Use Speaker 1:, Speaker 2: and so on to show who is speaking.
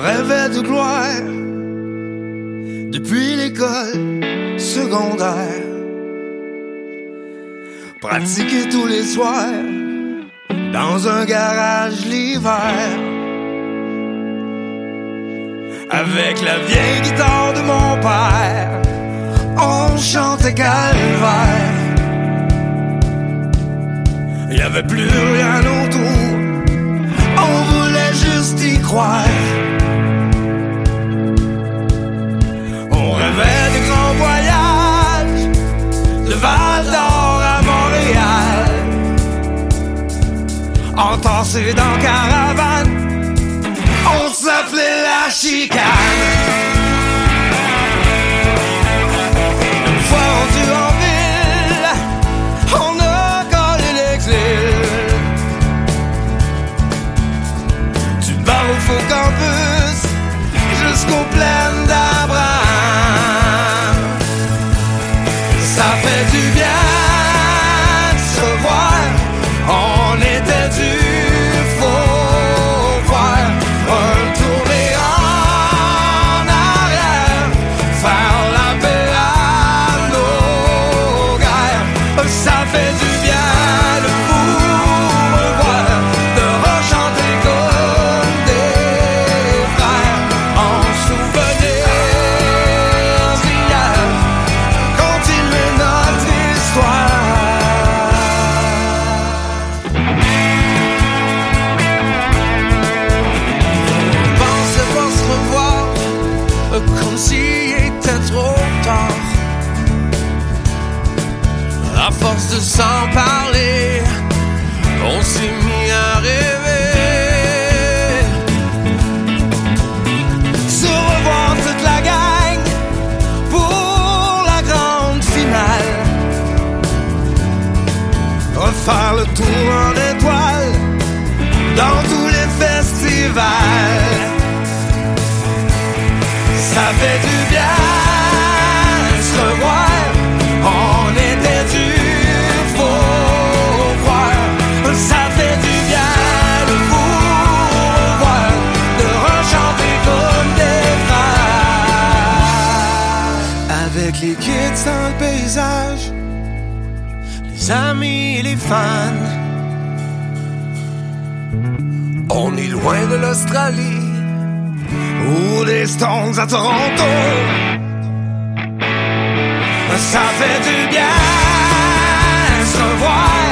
Speaker 1: rêvait de gloire depuis l'école secondaire. Pratiquer tous les soirs dans un garage l'hiver. Avec la vieille guitare de mon père, on chantait calvaire. Il y avait plus rien autour, on voulait juste y croire. On rêvait des grands voyages, de Val d'Or à Montréal, entassés dans caravane, on s'appelait la chicane. Une fois rendu en ville, on a collé l'exil. Du bar au faux campus jusqu'aux plaines d'Abraham. Ça fait du bien de se voir, on était du faux voir. Retourner en arrière, faire la paix à nos guerres. Ça fait du bien de vous revoir, de rechanter comme des frères, en souvenir d'hier, continuer notre histoire. On pensait pas se revoir, comme s'il était trop tard. À force de s'en parler, on s'est mis à rêver. Se revoir toute la gang pour la grande finale. Refaire le tour en étoile dans tous les festivals. Ça fait du bien de se revoir, on était du faux croire. Ça fait du bien de vous revoir, de rechanter comme des frères. Avec les kids dans le paysage, les amis et les fans. On est loin de l'Australie ou des Stones à Toronto. Ça fait du bien se revoir.